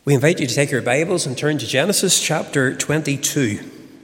We invite you to take your Bibles and turn to Genesis chapter 22.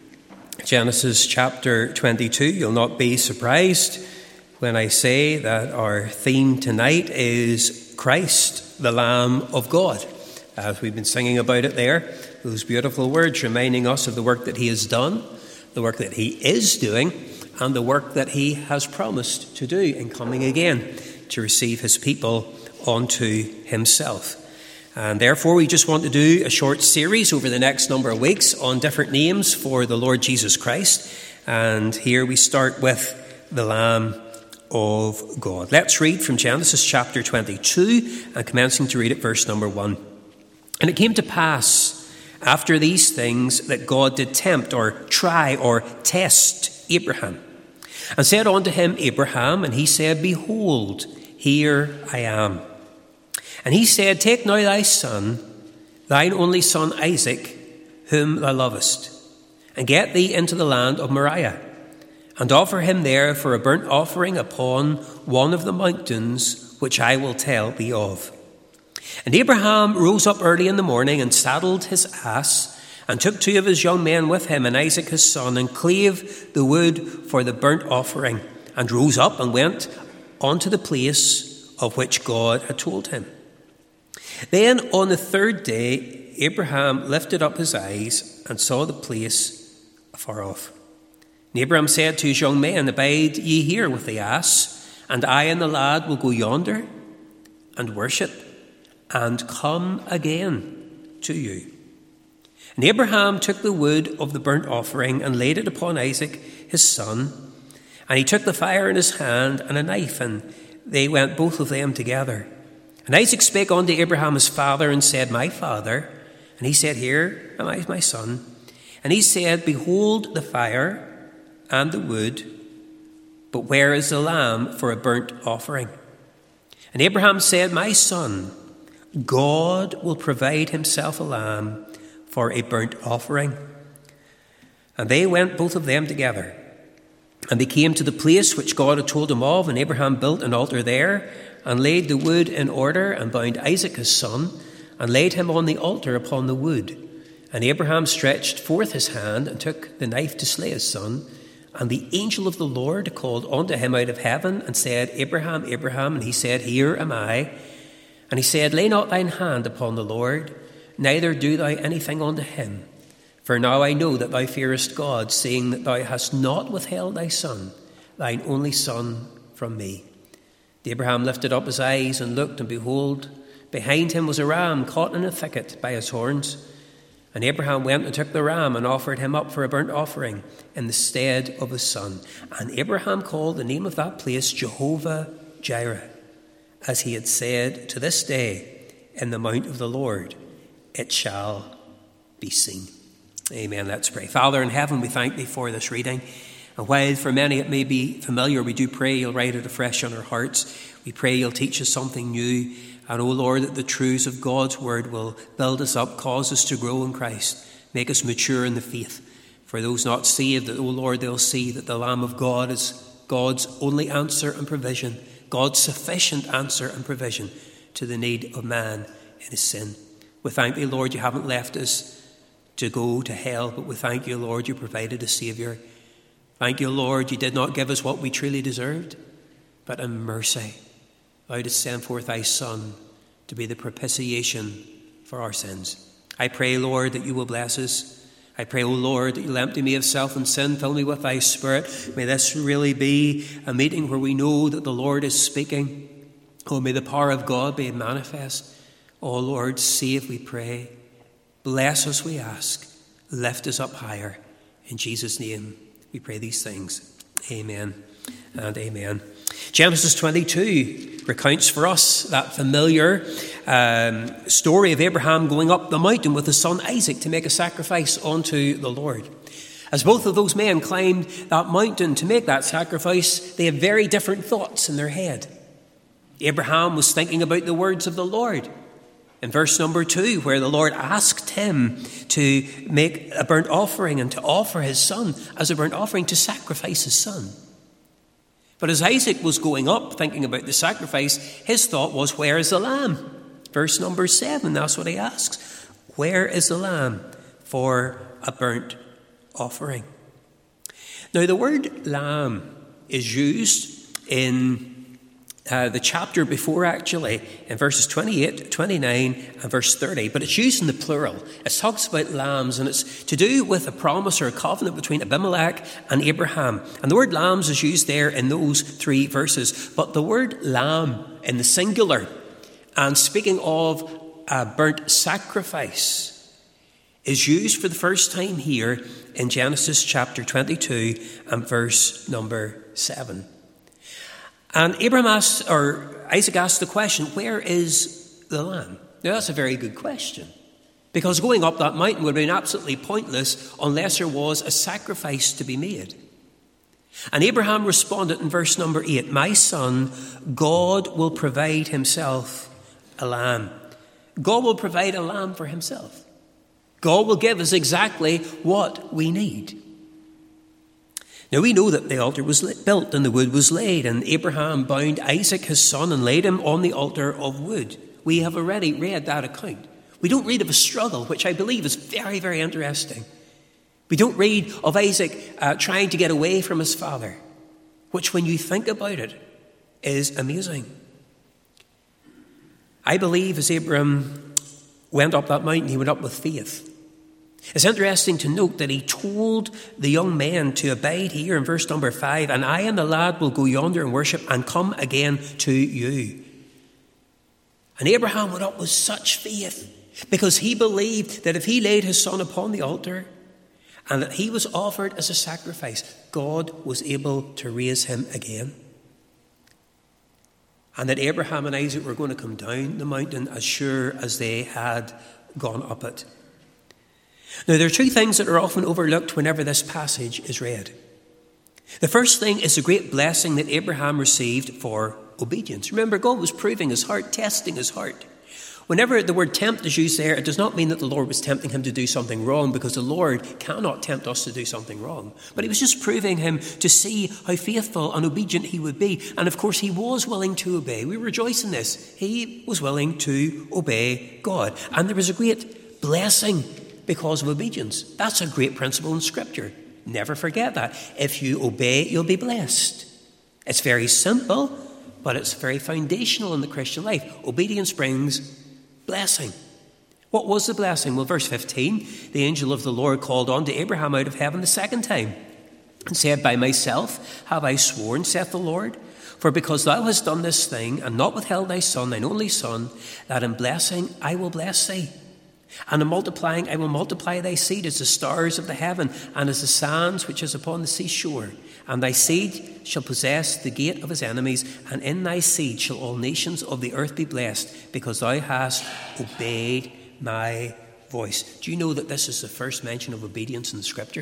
Genesis chapter 22. You'll not be surprised when I say that our theme tonight is Christ, the Lamb of God. As we've been singing about it there, those beautiful words reminding us of the work that he has done, the work that he is doing, and the work that he has promised to do in coming again to receive his people unto himself. And therefore, we just want to do a short series over the next number of weeks on different names for the Lord Jesus Christ. And here we start with the Lamb of God. Let's read from Genesis chapter 22 and commencing to read at verse number 1. And it came to pass after these things that God did tempt or try or test Abraham, and said unto him, Abraham, and he said, Behold, here I am. And he said, Take now thy son, thine only son Isaac, whom thou lovest, and get thee into the land of Moriah, and offer him there for a burnt offering upon one of the mountains which I will tell thee of. And Abraham rose up early in the morning, and saddled his ass, and took two of his young men with him, and Isaac his son, and clave the wood for the burnt offering, and rose up and went unto the place of which God had told him. Then on the third day Abraham lifted up his eyes and saw the place afar off. And Abraham said to his young men, Abide ye here with the ass, and I and the lad will go yonder and worship, and come again to you. And Abraham took the wood of the burnt offering and laid it upon Isaac his son, and he took the fire in his hand and a knife, and they went both of them together. And Isaac spake unto Abraham his father, and said, My father. And he said, Here am I, my son. And he said, Behold the fire and the wood, but where is the lamb for a burnt offering? And Abraham said, My son, God will provide himself a lamb for a burnt offering. And they went both of them together. And they came to the place which God had told him of, and Abraham built an altar there, and laid the wood in order, and bound Isaac his son, and laid him on the altar upon the wood. And Abraham stretched forth his hand, and took the knife to slay his son. And the angel of the Lord called unto him out of heaven, and said, Abraham, Abraham. And he said, Here am I. And he said, Lay not thine hand upon the Lord, neither do thou anything unto him. For now I know that thou fearest God, seeing that thou hast not withheld thy son, thine only son, from me. Abraham lifted up his eyes and looked, and behold, behind him was a ram caught in a thicket by his horns. And Abraham went and took the ram and offered him up for a burnt offering in the stead of his son. And Abraham called the name of that place Jehovah Jireh, as he had said, To this day, in the mount of the Lord, it shall be seen. Amen. Let's pray. Father in heaven, we thank thee for this reading. And while for many it may be familiar, we do pray you'll write it afresh on our hearts. We pray you'll teach us something new. And, O Lord, that the truths of God's word will build us up, cause us to grow in Christ, make us mature in the faith. For those not saved, that, O Lord, they'll see that the Lamb of God is God's only answer and provision, God's sufficient answer and provision to the need of man in his sin. We thank thee, Lord, you haven't left us to go to hell, but we thank you, Lord, you provided a Saviour. Thank you, Lord, you did not give us what we truly deserved, but in mercy thou didst send forth thy Son to be the propitiation for our sins. I pray, Lord, that you will bless us. I pray, O Lord, that you'll empty me of self and sin, fill me with thy Spirit. May this really be a meeting where we know that the Lord is speaking. Oh, may the power of God be manifest. Oh, Lord, save, we pray. Bless us, we ask. Lift us up higher. In Jesus' name, we pray these things. Amen and amen. Genesis 22 recounts for us that familiar story of Abraham going up the mountain with his son Isaac to make a sacrifice unto the Lord. As both of those men climbed that mountain to make that sacrifice, they had very different thoughts in their head. Abraham was thinking about the words of the Lord. In verse number 2, where the Lord asked him to make a burnt offering and to offer his son as a burnt offering, to sacrifice his son. But as Isaac was going up, thinking about the sacrifice, his thought was, where is the lamb? Verse number 7, that's what he asks. Where is the lamb for a burnt offering? Now, the word lamb is used in the chapter before, actually, in verses 28, 29 and verse 30, but it's used in the plural. It talks about lambs, and it's to do with a promise or a covenant between Abimelech and Abraham. And the word lambs is used there in those 3 verses. But the word lamb in the singular, and speaking of a burnt sacrifice, is used for the first time here in Genesis chapter 22 and verse number 7. And Isaac asked the question, where is the lamb? Now, that's a very good question, because going up that mountain would have been absolutely pointless unless there was a sacrifice to be made. And Abraham responded in verse number 8, "My son, God will provide himself a lamb." God will provide a lamb for himself. God will give us exactly what we need. Now, we know that the altar was built and the wood was laid, and Abraham bound Isaac his son and laid him on the altar of wood. We have already read that account. We don't read of a struggle, which I believe is very, very interesting. We don't read of Isaac trying to get away from his father, which, when you think about it, is amazing. I believe as Abraham went up that mountain, he went up with faith. It's interesting to note that he told the young men to abide here in verse number 5, "And I and the lad will go yonder and worship and come again to you." And Abraham went up with such faith because he believed that if he laid his son upon the altar and that he was offered as a sacrifice, God was able to raise him again. And that Abraham and Isaac were going to come down the mountain as sure as they had gone up it. Now, there are 2 things that are often overlooked whenever this passage is read. The first thing is the great blessing that Abraham received for obedience. Remember, God was proving his heart, testing his heart. Whenever the word tempt is used there, it does not mean that the Lord was tempting him to do something wrong, because the Lord cannot tempt us to do something wrong. But he was just proving him to see how faithful and obedient he would be. And of course, he was willing to obey. We rejoice in this. He was willing to obey God. And there was a great blessing because of obedience. That's a great principle in Scripture. Never forget that. If you obey, you'll be blessed. It's very simple, but it's very foundational in the Christian life. Obedience brings blessing. What was the blessing? Well, verse 15, the angel of the Lord called unto Abraham out of heaven the second time and said, "By myself have I sworn, saith the Lord, for because thou hast done this thing and not withheld thy son, thine only son, that in blessing I will bless thee. And in multiplying I will multiply thy seed as the stars of the heaven and as the sands which is upon the seashore. And thy seed shall possess the gate of his enemies, and in thy seed shall all nations of the earth be blessed, because thou hast obeyed my voice." Do you know that this is the first mention of obedience in the Scripture?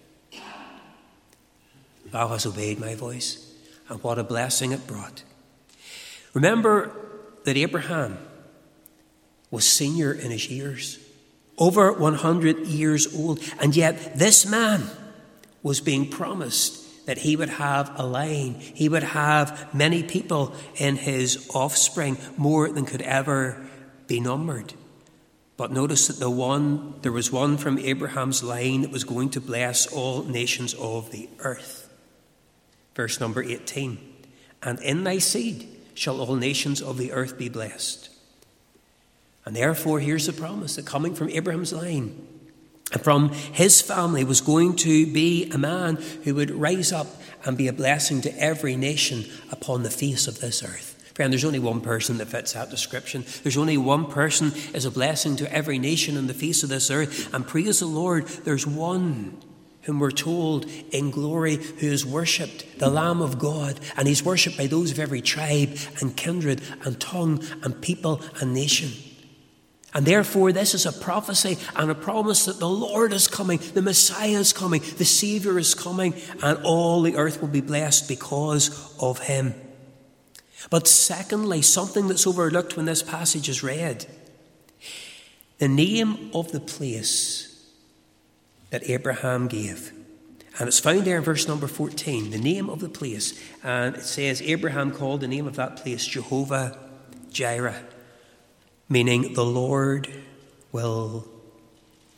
Thou hast obeyed my voice. And what a blessing it brought. Remember that Abraham was senior in his years, over 100 years old, and yet this man was being promised that he would have a line, he would have many people in his offspring, more than could ever be numbered. But notice that there was one from Abraham's line that was going to bless all nations of the earth. Verse number 18, "And in thy seed shall all nations of the earth be blessed." And therefore, here's the promise that coming from Abraham's line and from his family was going to be a man who would rise up and be a blessing to every nation upon the face of this earth. Friend, there's only one person that fits that description. There's only one person as a blessing to every nation on the face of this earth. And praise the Lord, there's one whom we're told in glory who is worshipped, the Lamb of God. And he's worshipped by those of every tribe and kindred and tongue and people and nation. And therefore, this is a prophecy and a promise that the Lord is coming, the Messiah is coming, the Savior is coming, and all the earth will be blessed because of him. But secondly, something that's overlooked when this passage is read, the name of the place that Abraham gave. And it's found there in verse number 14, the name of the place. And it says, Abraham called the name of that place Jehovah Jireh, meaning the Lord will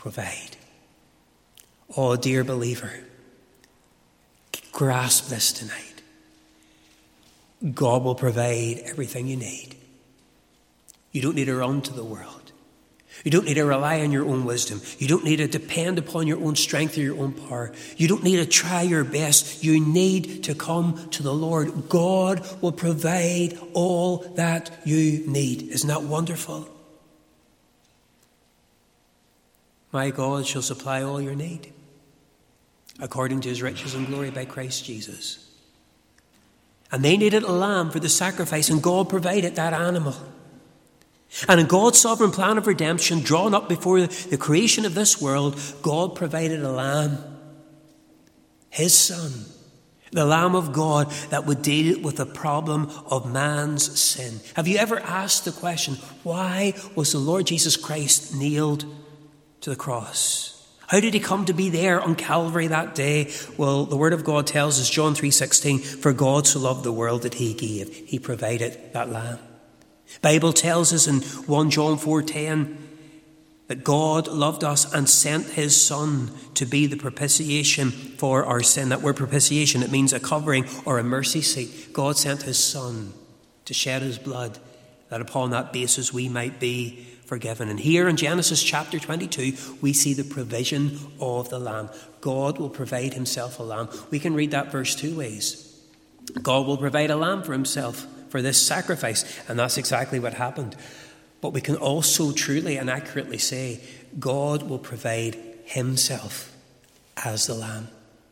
provide. Oh, dear believer, grasp this tonight. God will provide everything you need. You don't need to run to the world. You don't need to rely on your own wisdom. You don't need to depend upon your own strength or your own power. You don't need to try your best. You need to come to the Lord. God will provide all that you need. Isn't that wonderful? My God shall supply all your need, according to his riches and glory by Christ Jesus. And they needed a lamb for the sacrifice, and God provided that animal. And in God's sovereign plan of redemption, drawn up before the creation of this world, God provided a lamb, his Son, the Lamb of God that would deal with the problem of man's sin. Have you ever asked the question, why was the Lord Jesus Christ nailed to the cross? How did he come to be there on Calvary that day? Well, the Word of God tells us, John 3:16, for God so loved the world that he gave. He provided that lamb. The Bible tells us in 1 John 4:10 that God loved us and sent his Son to be the propitiation for our sin. That word propitiation, it means a covering or a mercy seat. God sent his Son to shed his blood, that upon that basis we might be forgiven. And here in Genesis chapter 22, we see the provision of the lamb. God will provide himself a lamb. We can read that verse two ways. God will provide a lamb for himself for this sacrifice, and that's exactly what happened. But we can also truly and accurately say, God will provide himself as the lamb.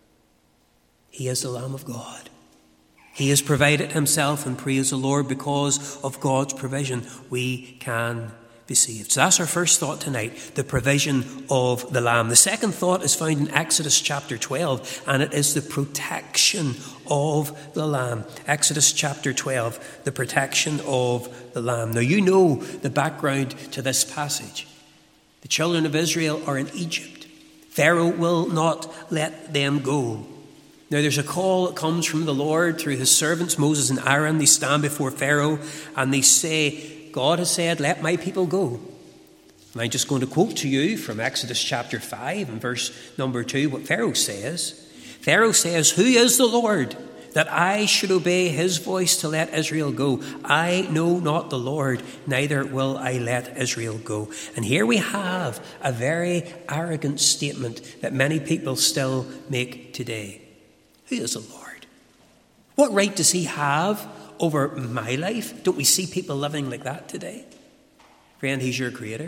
He is the Lamb of God. He has provided himself, and praise the Lord, because of God's provision, we can be saved. So that's our first thought tonight, the provision of the Lamb. The second thought is found in Exodus chapter 12, and it is the protection of the Lamb. Exodus chapter 12, the protection of the Lamb. Now you know the background to this passage. The children of Israel are in Egypt. Pharaoh will not let them go. Now there's a call that comes from the Lord through his servants Moses and Aaron. They stand before Pharaoh and they say, God has said, let my people go. And I'm just going to quote to you from Exodus chapter 5 and verse number 2 what Pharaoh says. Pharaoh says, who is the Lord that I should obey his voice to let Israel go? I know not the Lord, neither will I let Israel go. And here we have a very arrogant statement that many people still make today. Who is the Lord? What right does he have over my life? Don't we see people living like that today? Friend, he's your creator.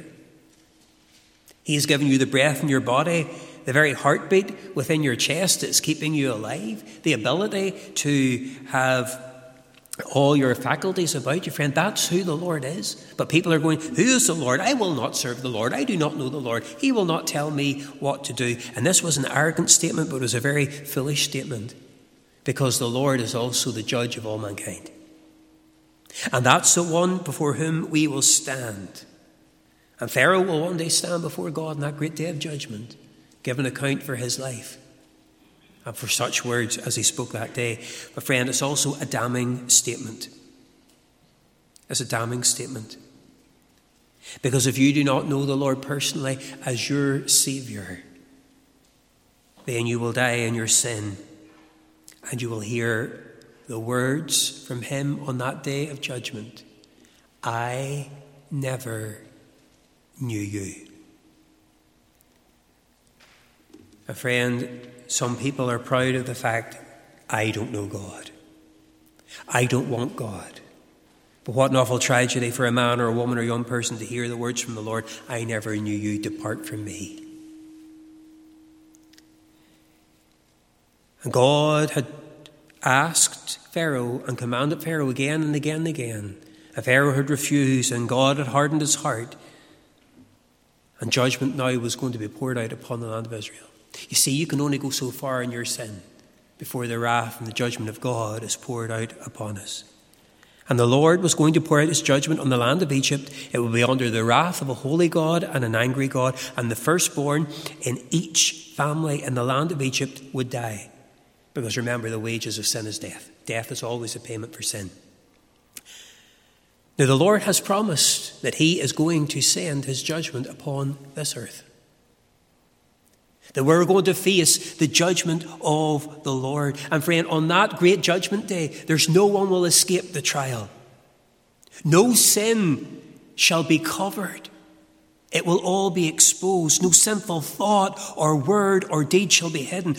He has given you the breath in your body, the very heartbeat within your chest that's keeping you alive, the ability to have all your faculties about you, friend. That's who the Lord is. But people are going, who is the Lord? I will not serve the Lord. I do not know the Lord. He will not tell me what to do. And this was an arrogant statement, but it was a very foolish statement, because the Lord is also the judge of all mankind. And that's the one before whom we will stand. And Pharaoh will one day stand before God on that great day of judgment, give an account for his life and for such words as he spoke that day. But friend, it's also a damning statement. It's a damning statement. Because if you do not know the Lord personally as your Saviour, then you will die in your sin, and you will hear the words from him on that day of judgment. I never knew you. A friend, some people are proud of the fact, I don't know God. I don't want God. But what an awful tragedy for a man or a woman or a young person to hear the words from the Lord, I never knew you, depart from me. And God had asked Pharaoh and commanded Pharaoh again and again and again. And Pharaoh had refused, and God had hardened his heart. And judgment now was going to be poured out upon the land of Israel. You see, you can only go so far in your sin before the wrath and the judgment of God is poured out upon us. And the Lord was going to pour out his judgment on the land of Egypt. It would be under the wrath of a holy God and an angry God. And the firstborn in each family in the land of Egypt would die. Because remember, the wages of sin is death. Death is always a payment for sin. Now, the Lord has promised that he is going to send his judgment upon this earth. that we're going to face the judgment of the Lord. And friend, on that great judgment day, there's no one will escape the trial. No sin shall be covered. It will all be exposed. No sinful thought or word or deed shall be hidden.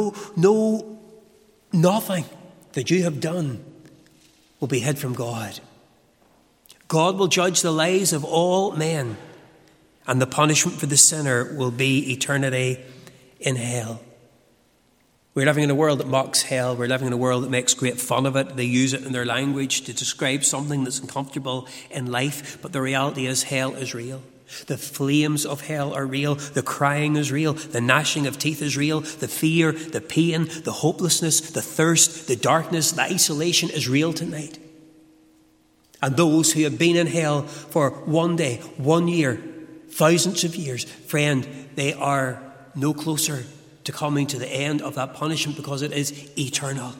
Nothing that you have done will be hid from God. God will judge the lives of all men, and the punishment for the sinner will be eternity in hell. We're living in a world that mocks hell. We're living in a world that makes great fun of it. They use it in their language to describe something that's uncomfortable in life. But the reality is hell is real. The flames of hell are real. The crying is real. The gnashing of teeth is real. The fear, the pain, the hopelessness, the thirst, the darkness, the isolation is real tonight. And those who have been in hell for one day, 1 year, thousands of years, friend, they are no closer to coming to the end of that punishment, because it is eternal.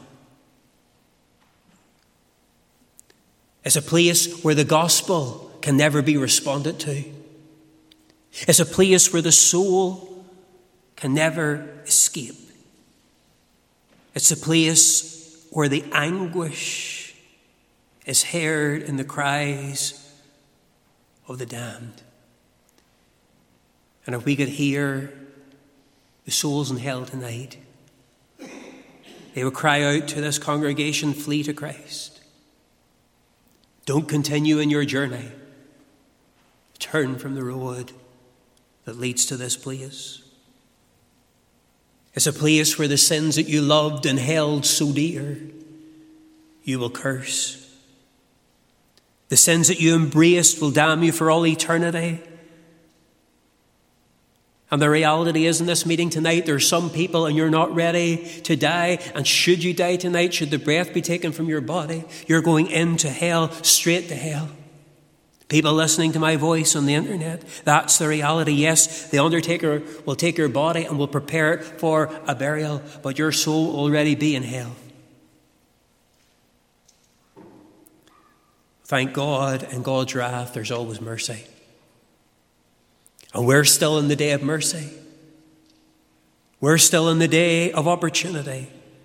It's a place where the gospel can never be responded to. It's a place where the soul can never escape. It's a place where the anguish is heard in the cries of the damned. And if we could hear the souls in hell tonight, they would cry out to this congregation, flee to Christ. Don't continue in your journey. Turn from the road that leads to this place. It's a place where the sins that you loved and held so dear, you will curse. The sins that you embraced will damn you for all eternity. And the reality is, in this meeting tonight, there are some people and you're not ready to die. And should you die tonight, should the breath be taken from your body, you're going into hell, straight to hell. People listening to my voice on the internet, that's the reality. Yes, the undertaker will take your body and will prepare it for a burial, but your soul will already be in hell. Thank God, in God's wrath, there's always mercy. And we're still in the day of mercy. We're still in the day of opportunity.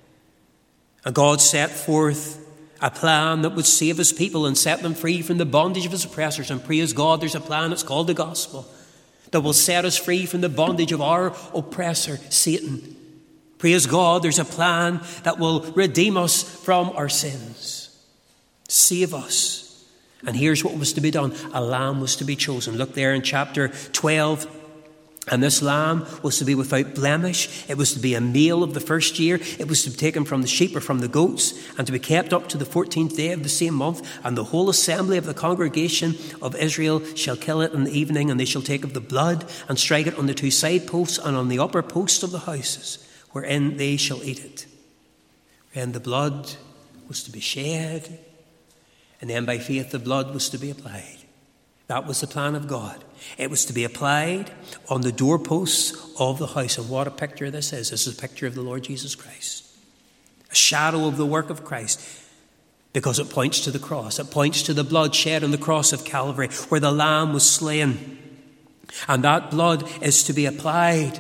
And God set forth a plan that would save his people and set them free from the bondage of his oppressors. And praise God, there's a plan that's called the gospel that will set us free from the bondage of our oppressor, Satan. Praise God, there's a plan that will redeem us from our sins, save us. And here's what was to be done. A lamb was to be chosen. Look there in chapter 12. And this lamb was to be without blemish. It was to be a male of the first year. It was to be taken from the sheep or from the goats, and to be kept up to the 14th day of the same month. And the whole assembly of the congregation of Israel shall kill it in the evening, and they shall take of the blood and strike it on the two side posts and on the upper posts of the houses, wherein they shall eat it. And the blood was to be shed, and then by faith the blood was to be applied. That was the plan of God. It was to be applied on the doorposts of the house. And what a picture this is. This is a picture of the Lord Jesus Christ. A shadow of the work of Christ, because it points to the cross. It points to the blood shed on the cross of Calvary, where the Lamb was slain. And that blood is to be applied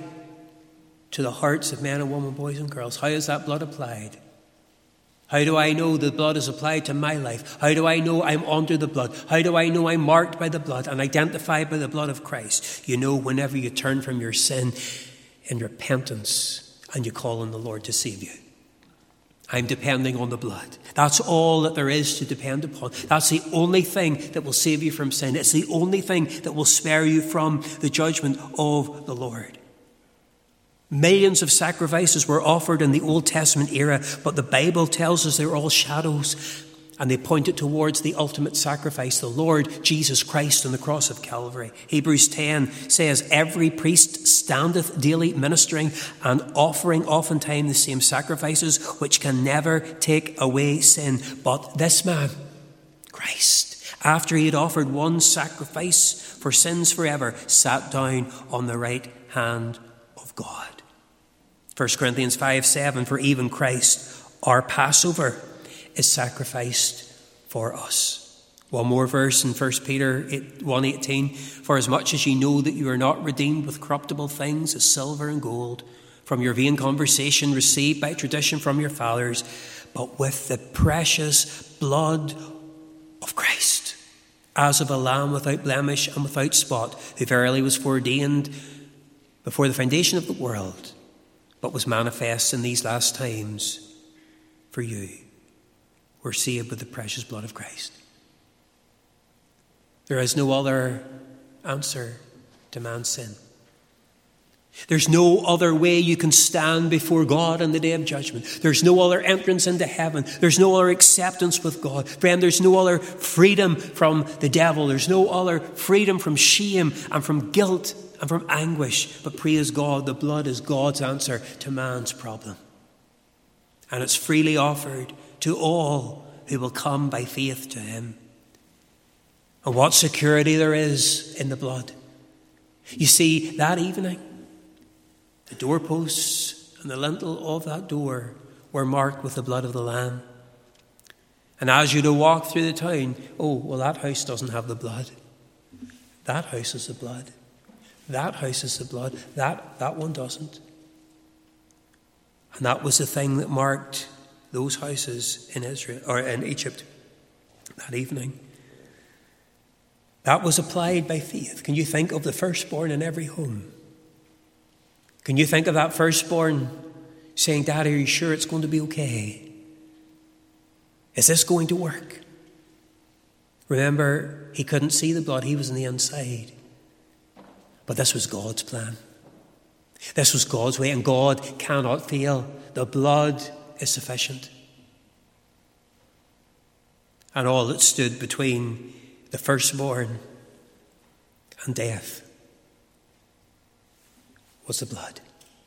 to the hearts of men and women, boys and girls. How is that blood applied? How do I know the blood is applied to my life? How do I know I'm under the blood? How do I know I'm marked by the blood and identified by the blood of Christ? You know, whenever you turn from your sin in repentance and you call on the Lord to save you. I'm depending on the blood. That's all that there is to depend upon. That's the only thing that will save you from sin. It's the only thing that will spare you from the judgment of the Lord. Millions of sacrifices were offered in the Old Testament era, but the Bible tells us they're all shadows, and they pointed towards the ultimate sacrifice, the Lord Jesus Christ on the cross of Calvary. Hebrews 10 says, every priest standeth daily ministering and offering oftentimes the same sacrifices, which can never take away sin. But this man, Christ, after he had offered one sacrifice for sins forever, sat down on the right hand of God. 1 Corinthians 5:7, for even Christ, our Passover, is sacrificed for us. One more verse in 1 Peter 1:18. For as much as ye know that you are not redeemed with corruptible things as silver and gold from your vain conversation received by tradition from your fathers, but with the precious blood of Christ, as of a lamb without blemish and without spot, who verily was foreordained before the foundation of the world, but was manifest in these last times for you. We're saved with the precious blood of Christ. There is no other answer to man's sin. There's no other way you can stand before God on the day of judgment. There's no other entrance into heaven. There's no other acceptance with God. Friend, there's no other freedom from the devil. There's no other freedom from shame and from guilt and from anguish. But praise God, the blood is God's answer to man's problem. And it's freely offered to all who will come by faith to him. And what security there is in the blood. You see, that evening, the doorposts and the lintel of that door were marked with the blood of the Lamb. And as you to walk through the town, oh, well, that house doesn't have the blood. That house is the blood. That house is the blood. That one doesn't. And that was the thing that marked those houses in Israel or in Egypt that evening. That was applied by faith. Can you think of the firstborn in every home? Can you think of that firstborn saying, Daddy, are you sure it's going to be okay? Is this going to work? Remember, he couldn't see the blood. He was on the inside. But this was God's plan. This was God's way, and God cannot fail. The blood is sufficient. And all that stood between the firstborn and death was the blood.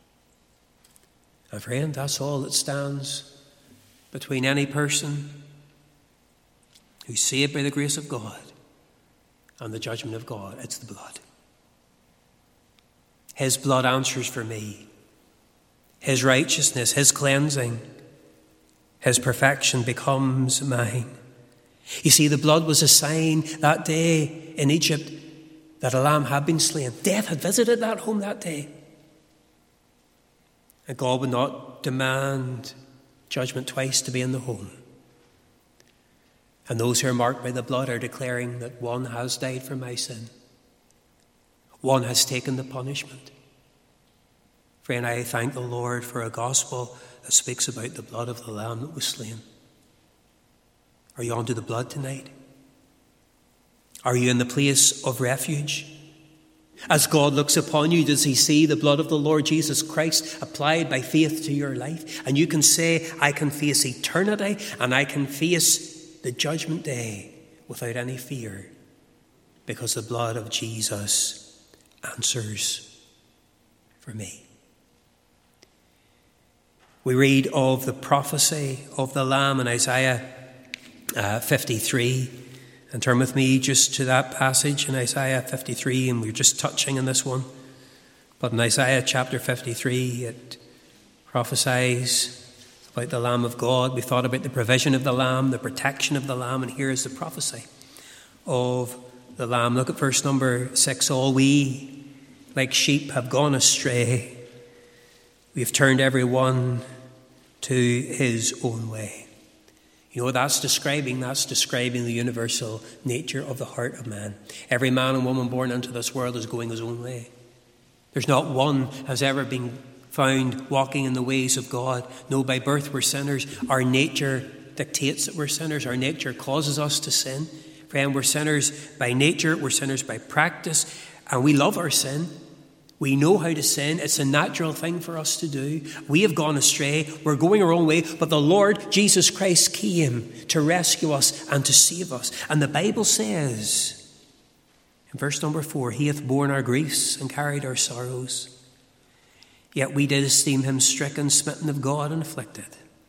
And friend, that's all that stands between any person who's saved by the grace of God and the judgment of God. It's the blood. His blood answers for me. His righteousness, his cleansing, his perfection becomes mine. You see, the blood was a sign that day in Egypt that a lamb had been slain. Death had visited that home that day. And God would not demand judgment twice to be in the home. And those who are marked by the blood are declaring that one has died for my sin. One has taken the punishment. Friend, I thank the Lord for a gospel that speaks about the blood of the Lamb that was slain. Are you onto the blood tonight? Are you in the place of refuge? As God looks upon you, does he see the blood of the Lord Jesus Christ applied by faith to your life? And you can say, I can face eternity and I can face the judgment day without any fear, because the blood of Jesus answers for me. We read of the prophecy of the Lamb in Isaiah 53. And turn with me just to that passage in Isaiah 53, and we're just touching on this one. But in Isaiah chapter 53, it prophesies about the Lamb of God. We thought about the provision of the Lamb, the protection of the Lamb, and here is the prophecy of the Lamb. Look at verse number 6. All we, like sheep, have gone astray. We have turned every one to his own way. You know, that's describing the universal nature of the heart of man. Every man and woman born into this world is going his own way. There's not one has ever been found walking in the ways of God. No, by birth we're sinners. Our nature dictates that we're sinners. Our nature causes us to sin. Friend, we're sinners by nature. We're sinners by practice. And we love our sin. We know how to sin. It's a natural thing for us to do. We have gone astray. We're going our own way. But the Lord Jesus Christ came to rescue us and to save us. And the Bible says, in verse number 4, he hath borne our griefs and carried our sorrows. Yet we did esteem him stricken, smitten of God, and afflicted.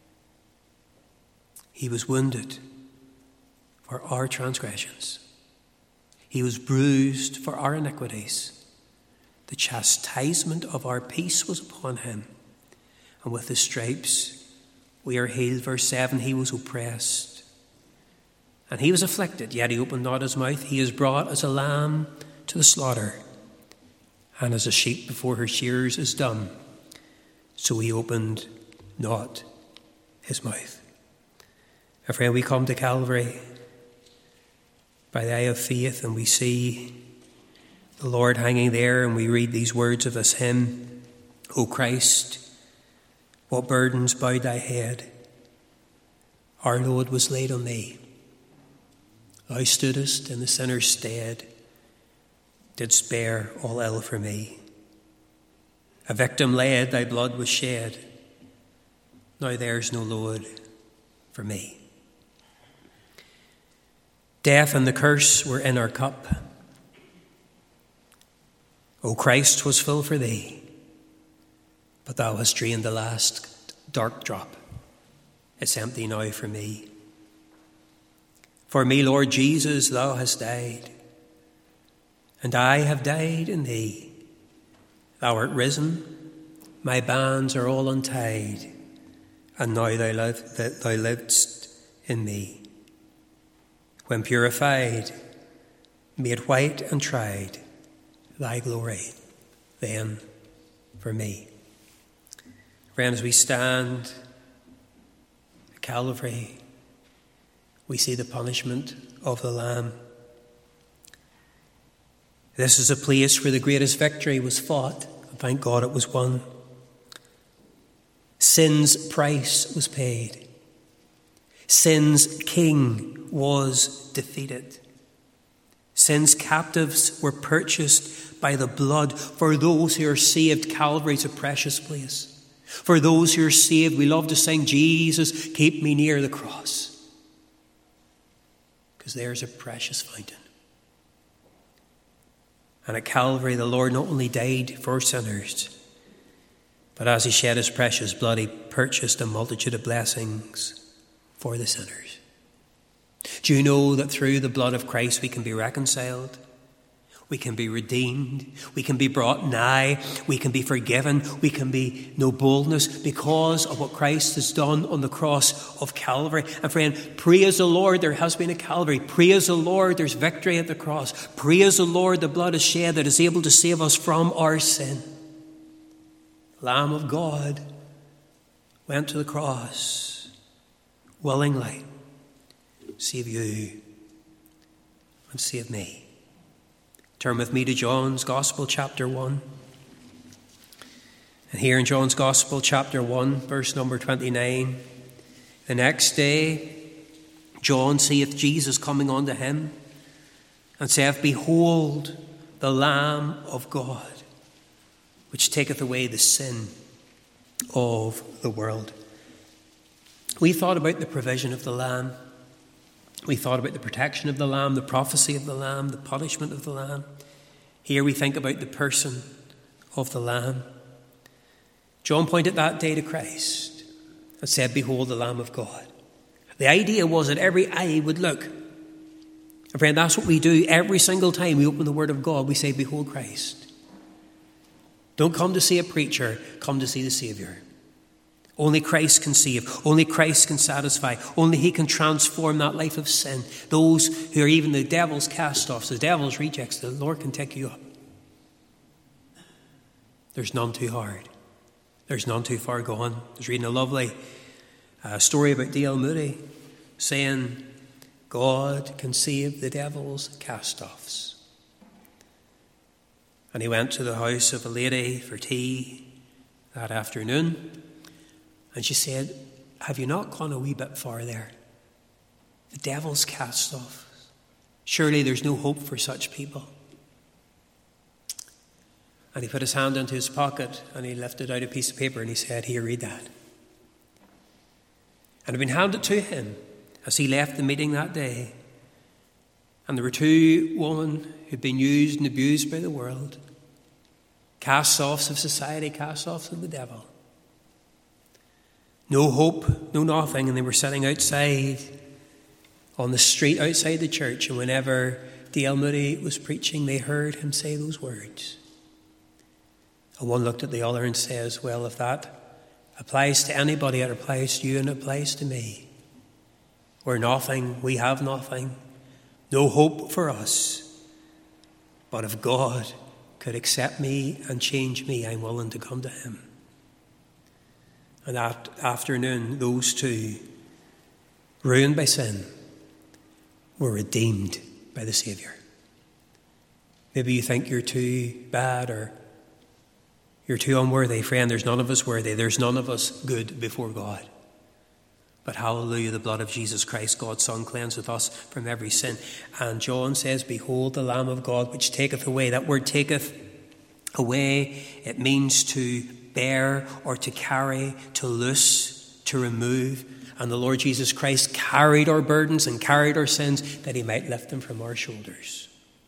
He was wounded for our transgressions. He was bruised for our iniquities. The chastisement of our peace was upon him, and with his stripes we are healed. Verse 7, he was oppressed And he was afflicted, yet he opened not his mouth. He is brought as a lamb to the slaughter, and as a sheep before her shearers is dumb, so he opened not his mouth. And friend, we come to Calvary by the eye of faith, and we see the Lord hanging there, and we read these words of this hymn: O Christ, what burdens bowed thy head, our load was laid on thee. Thou stoodest in the sinner's stead, didst bear all ill for me. A victim led, thy blood was shed, now there's no load for me. Death and the curse were in our cup. O Christ, 'twas full for thee, but thou hast drained the last dark drop. It's empty now for me. For me, Lord Jesus, thou hast died, and I have died in thee. Thou art risen, my bands are all untied, and now thou livest in me. When purified, made white and tried, thy glory then for me. Friends, as we stand at Calvary, we see the punishment of the Lamb. This is a place where the greatest victory was fought, and thank God it was won. Sin's price was paid. Sin's king was defeated. Sin's captives were purchased by the blood. For those who are saved, Calvary is a precious place. For those who are saved, we love to sing, Jesus, keep me near the cross. Because there's a precious fountain. And at Calvary, the Lord not only died for sinners, but as he shed his precious blood, he purchased a multitude of blessings for the sinners. Do you know that through the blood of Christ we can be reconciled? We can be redeemed. We can be brought nigh. We can be forgiven. We can be no boldness because of what Christ has done on the cross of Calvary. And friend, praise the Lord, there has been a Calvary. Praise the Lord, there's victory at the cross. Praise the Lord, the blood is shed that is able to save us from our sin. Lamb of God went to the cross willingly. Save you and save me. Turn with me to John's Gospel, chapter 1. And here in John's Gospel, chapter 1, verse number 29, the next day, John seeth Jesus coming unto him, and saith, Behold, the Lamb of God, which taketh away the sin of the world. We thought about the provision of the Lamb. We thought about the protection of the Lamb, the prophecy of the Lamb, the punishment of the Lamb. Here we think about the person of the Lamb. John pointed that day to Christ and said, Behold the Lamb of God. The idea was that every eye would look. And friend, that's what we do every single time we open the Word of God. We say, Behold Christ. Don't come to see a preacher, come to see the Saviour. Only Christ can save. Only Christ can satisfy. Only he can transform that life of sin. Those who are even the devil's cast-offs, the devil's rejects, the Lord can take you up. There's none too hard. There's none too far gone. I was reading a lovely story about D.L. Moody saying, God can save the devil's cast-offs. And he went to the house of a lady for tea that afternoon. And she said, Have you not gone a wee bit far there? The devil's cast off. Surely there's no hope for such people. And he put his hand into his pocket and he lifted out a piece of paper and he said, Here, read that. And it had been handed to him as he left the meeting that day. And there were two women who'd been used and abused by the world. Cast-offs of society, cast-offs of the devil. No hope, no nothing, and they were sitting outside on the street outside the church, and whenever D.L. Moody was preaching, they heard him say those words. And one looked at the other and says, Well, if that applies to anybody, it applies to you and it applies to me. We're nothing, we have nothing, no hope for us. But if God could accept me and change me, I'm willing to come to him. And that afternoon, those two, ruined by sin, were redeemed by the Saviour. Maybe you think you're too bad or you're too unworthy. Friend, there's none of us worthy. There's none of us good before God. But hallelujah, the blood of Jesus Christ, God's Son, cleanseth us from every sin. And John says, behold the Lamb of God, which taketh away. That word taketh away, it means to bear or to carry, to loose, to remove. And the Lord Jesus Christ carried our burdens and carried our sins that he might lift them from our shoulders.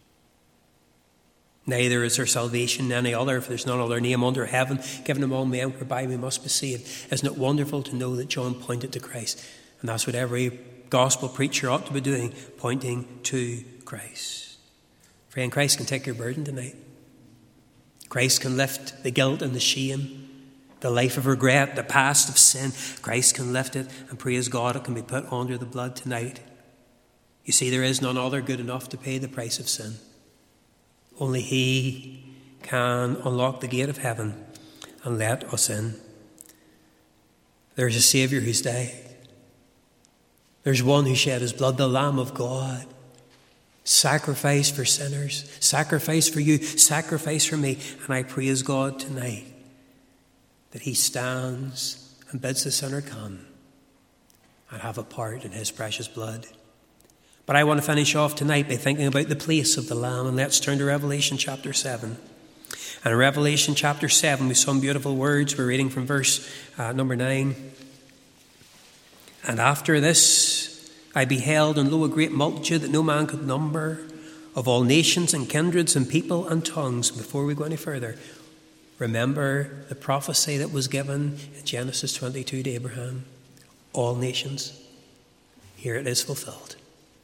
Neither is there salvation in any other, for there's none other name under heaven given among men whereby we must be saved. Isn't it wonderful to know that John pointed to Christ? And that's what every gospel preacher ought to be doing, pointing to Christ. Friend, Christ can take your burden tonight. Christ can lift the guilt and the shame, the life of regret, the past of sin. Christ can lift it, and praise God, it can be put under the blood tonight. You see, there is none other good enough to pay the price of sin. Only he can unlock the gate of heaven and let us in. There's a Saviour who's died. There's one who shed his blood, the Lamb of God. Sacrifice for sinners, sacrifice for you, sacrifice for me. And I praise God tonight that he stands and bids the sinner come and have a part in his precious blood. But I want to finish off tonight by thinking about the place of the Lamb. And let's turn to Revelation chapter 7. And in Revelation chapter 7, we have some beautiful words. We're reading from verse number 9. And after this, I beheld, and lo, a great multitude that no man could number, of all nations and kindreds and people and tongues. Before we go any further, remember the prophecy that was given in Genesis 22 to Abraham. All nations. Here it is fulfilled.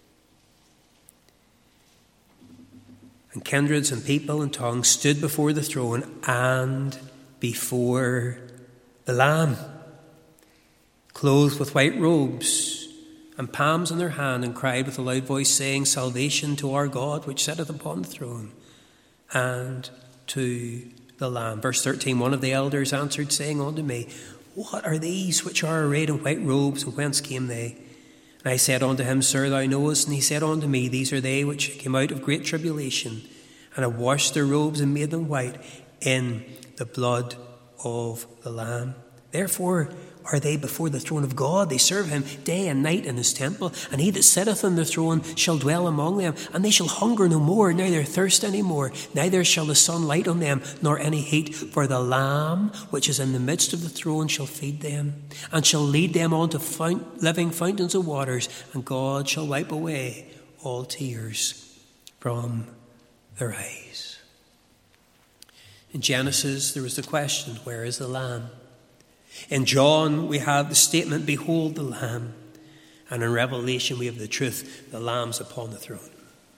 And kindreds and people and tongues stood before the throne and before the Lamb, clothed with white robes and palms in their hand, and cried with a loud voice, saying, Salvation to our God, which sitteth upon the throne, and to the Lamb. Verse 13, one of the elders answered, saying unto me, What are these which are arrayed in white robes, and whence came they? And I said unto him, Sir, thou knowest. And he said unto me, These are they which came out of great tribulation, and have washed their robes and made them white in the blood of the Lamb. Therefore are they before the throne of God. They serve him day and night in his temple. And he that sitteth on the throne shall dwell among them. And they shall hunger no more, neither thirst any more. Neither shall the sun light on them, nor any heat. For the Lamb which is in the midst of the throne shall feed them, and shall lead them on to living fountains of waters. And God shall wipe away all tears from their eyes. In Genesis, there was the question, where is the Lamb? In John, we have the statement, Behold the Lamb. And in Revelation, we have the truth, the Lamb's upon the throne.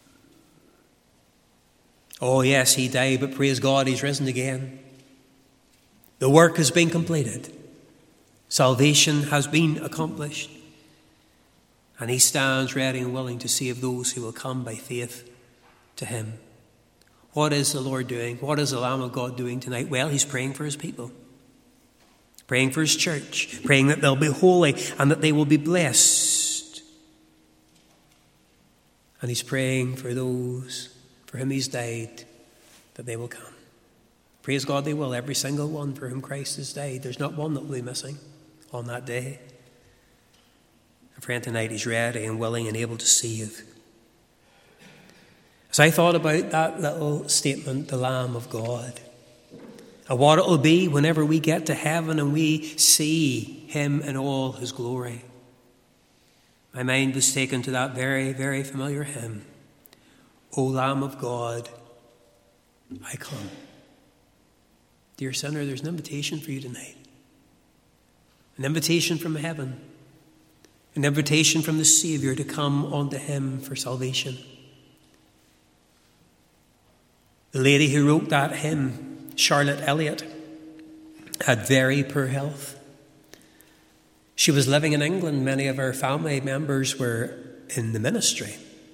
Oh yes, he died, but praise God, he's risen again. The work has been completed. Salvation has been accomplished. And he stands ready and willing to save those who will come by faith to him. What is the Lord doing? What is the Lamb of God doing tonight? Well, he's praying for his people. Praying for his church. Praying that they'll be holy and that they will be blessed. And he's praying for those for whom he's died, that they will come. Praise God, they will. Every single one for whom Christ has died. There's not one that will be missing on that day. And friend, tonight he's ready and willing and able to save. As I thought about that little statement, the Lamb of God, and what it will be whenever we get to heaven and we see him in all his glory, my mind was taken to that very, very familiar hymn, O Lamb of God, I come. Dear sinner, there's an invitation for you tonight. An invitation from heaven. An invitation from the Saviour to come unto him for salvation. The lady who wrote that hymn, Charlotte Elliott, had very poor health. She was living in England. Many of her family members were in the ministry.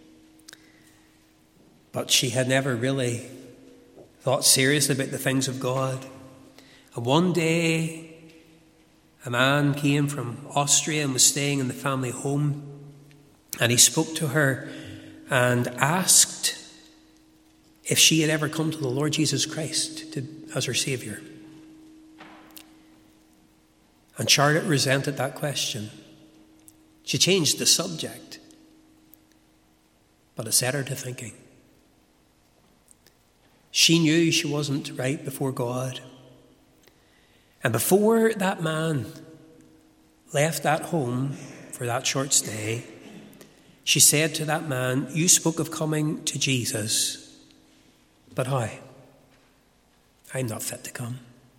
But she had never really thought seriously about the things of God. And one day, a man came from Austria and was staying in the family home. And he spoke to her and asked if she had ever come to the Lord Jesus Christ as her Saviour. And Charlotte resented that question. She changed the subject, but it set her to thinking. She knew she wasn't right before God. And before that man left that home for that short stay, she said to that man, "You spoke of coming to Jesus, but how? I'm not fit to come."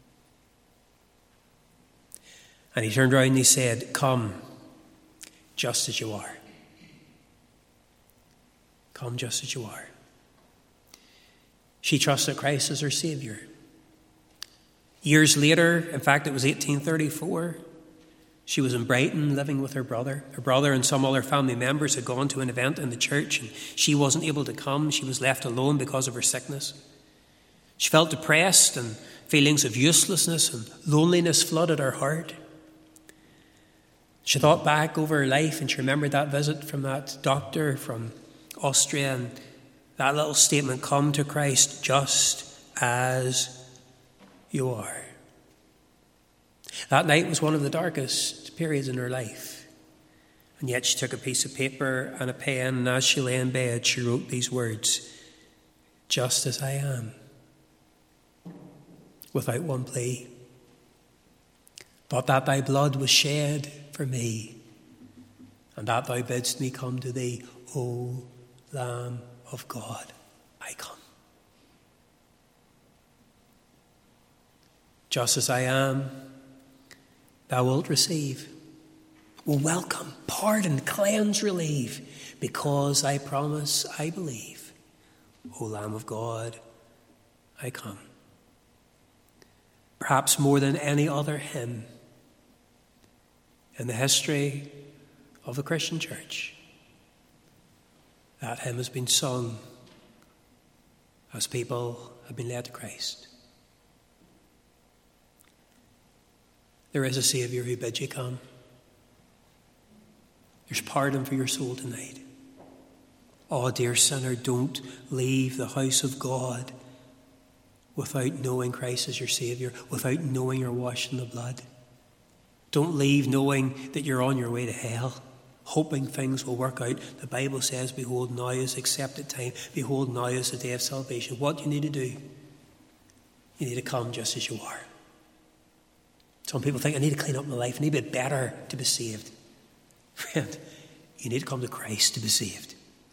And he turned around and he said, "Come just as you are. Come just as you are." She trusted Christ as her Saviour. Years later, in fact it was 1834, she was in Brighton living with her brother. Her brother and some other family members had gone to an event in the church and she wasn't able to come. She was left alone because of her sickness. She felt depressed and feelings of uselessness and loneliness flooded her heart. She thought back over her life and she remembered that visit from that doctor from Austria and that little statement, "Come to Christ just as you are." That night was one of the darkest periods in her life. And yet she took a piece of paper and a pen, and as she lay in bed, she wrote these words, "Just as I am, without one plea. But that thy blood was shed for me, and that thou bidst me come to thee, O Lamb of God, I come." Just as I am, thou wilt receive, will welcome, pardon, cleanse, relieve, because I promise, I believe, O Lamb of God, I come. Perhaps more than any other hymn in the history of the Christian church, that hymn has been sung as people have been led to Christ. There is a Saviour who bids you come. There's pardon for your soul tonight. Oh, dear sinner, don't leave the house of God without knowing Christ as your Saviour, without knowing you're washed in the blood. Don't leave knowing that you're on your way to hell, hoping things will work out. The Bible says, "Behold, now is the accepted time. Behold, now is the day of salvation." What do you need to do? You need to come just as you are. Some people think, "I need to clean up my life. I need to be better to be saved." Friend, you need to come to Christ to be saved.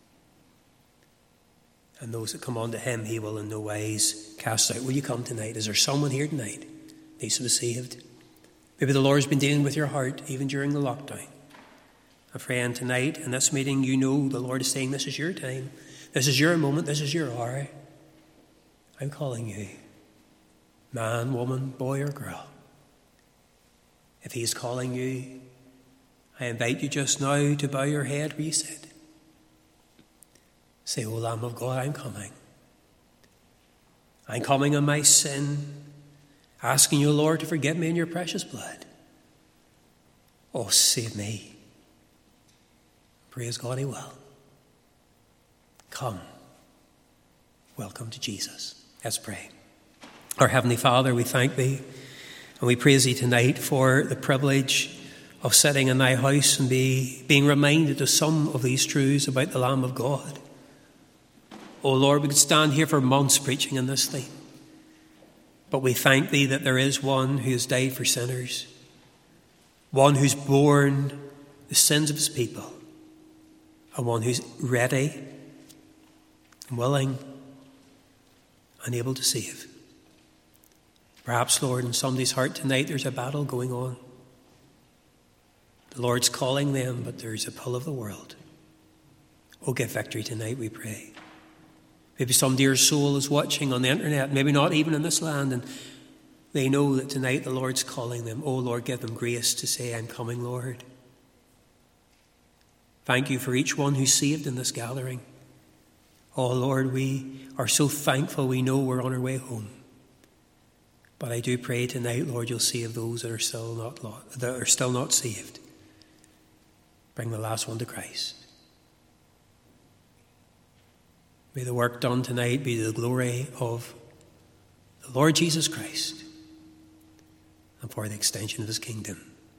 And those that come unto him, he will in no wise cast out. Will you come tonight? Is there someone here tonight that needs to be saved? Maybe the Lord's been dealing with your heart even during the lockdown. A friend, tonight in this meeting, you know the Lord is saying, this is your time. This is your moment. This is your hour. I'm calling you. Man, woman, boy or girl. If he's calling you, I invite you just now to bow your head where you sit. Say, "O Lamb of God, I'm coming. I'm coming in my sin, asking you, Lord, to forgive me in your precious blood. Oh, save me." Praise God, he will. Come. Welcome to Jesus. Let's pray. Our Heavenly Father, we thank thee and we praise thee tonight for the privilege of sitting in thy house and being reminded of some of these truths about the Lamb of God. Oh Lord, we could stand here for months preaching on this theme. But we thank thee that there is one who has died for sinners, one who's borne the sins of his people, and one who's ready and willing and able to save. Perhaps, Lord, in somebody's heart tonight there's a battle going on. The Lord's calling them, but there's a pull of the world. Oh, give victory tonight, we pray. Maybe some dear soul is watching on the internet, maybe not even in this land, and They know that tonight the Lord's calling them. Oh, Lord, give them grace to say, I'm coming, Lord. Thank you for each one who's saved in this gathering. Oh, Lord, we are so thankful we know we're on our way home. But I do pray tonight, Lord, you'll save those that are still not saved. Bring the last one to Christ. May the work done tonight be to the glory of the Lord Jesus Christ and for the extension of his kingdom.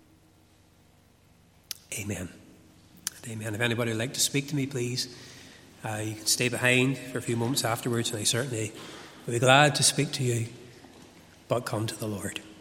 Amen. Amen. If anybody would like to speak to me, please, you can stay behind for a few moments afterwards, and I certainly will be glad to speak to you. But come to the Lord.